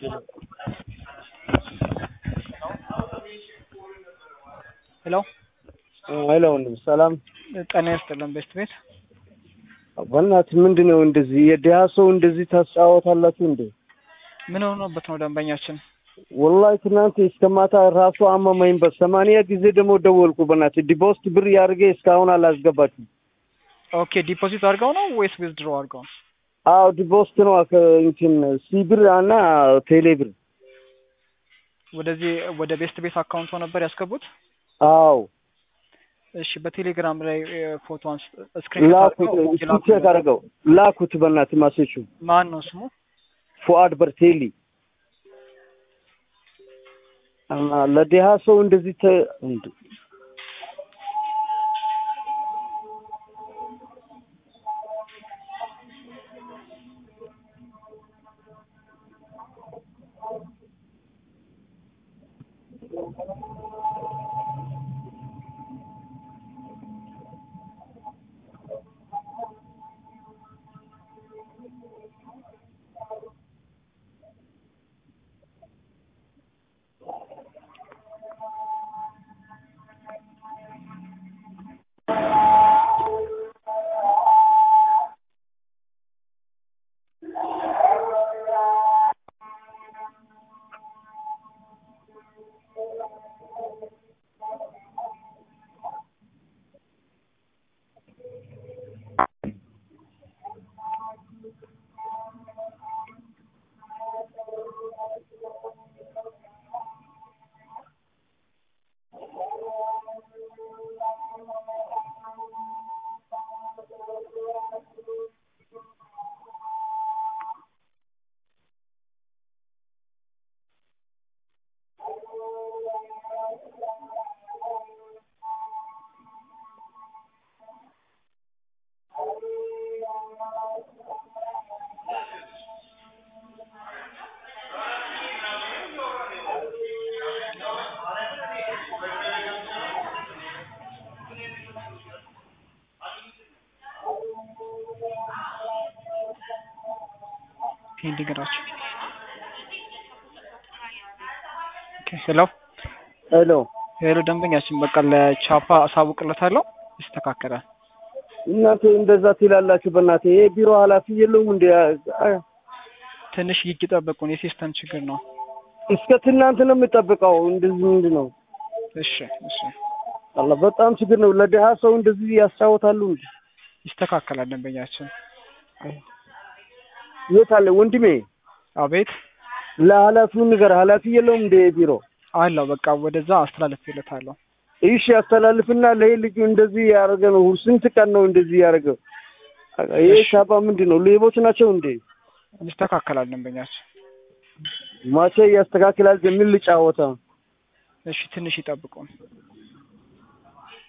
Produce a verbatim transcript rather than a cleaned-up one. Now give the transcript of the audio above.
ሄሎ ሄሎ ሰላም ጤና ይስጥልን ቤስት ቤት በእናትህ ምንድነው እንደዚህ የደሃ ሰው እንደዚህ ታስጫወታላችሁ እንዴ? ምን ሆኖበት ነው ደንበኛችን? ወላሂ ትናንት እስከማታ ራሱ አመመኝ በሰማንያ ጊዜ ደግሞ ደወልኩ በእናትህ ዲፖዚት ብር ያርገ እስካሁን አላስገባችም። ኦኬ ዲፖዚት አድርገው ነው ወይስ ዊዝድሮ አድርገው? አዎ ዲፖዚት ነው እንትን ሲብር እና ቴሌ ብር ወደዚህ ወደ ቤስት ቤት አካውንት ነበር ያስገቡት? አዎ እሺ በቴሌግራም ላይ ፎቶን ስክሪን ላኩት ቼክ አድርገው ላኩት በእናትህ ማሴቹ ማን ነው ስሙ? ፉአድ በርቴሊ አማ ለደሃ ሰው እንደዚህ ተ እንዴ ዲግራች ኦኬ ሄሎ ሄሎ ሄሎ ደንበኛችን በቃ ለቻፓ አሳውቅለታለሁ ይስተካከላል። እናንተ እንደዛ ትላላችሁ በእናትህ ይሄ ቢሮ ኃላፊ የለውም እንዴ? ትንሽ ይጠብቁን የሲስተም ችግር ነው። እስከ ትናንት ነው የምጠብቀው እንደዚህ ምንድነው? እሺ እሺ አላህ በጣም ችግር ነው። ለደሃ ሰው እንደዚህ ያስታውታሉ እንዴ? ይስተካከላል ደንበኛችን። የት አለ ወንድሜ? አቤት ለኃላፊው ንገር ኃላፊ የለውም እንዴ ቢሮ? አለው በቃ ወደዛ አስተላልፍለታለሁ። እሺ አስተላልፍና ለልጁ እንደዚህ ያደረገ ነው ስንት ቀን ነው እንደዚህ ያደረገው? ይሄ ሻባ ምንድነው ሌቦች ናቸው እንዴ? ይስተካከላል ደንበኛችን። ማቼ ያስተካክላል የሚል ልጫወታ። እሺ ትንሽ ይጠብቁን።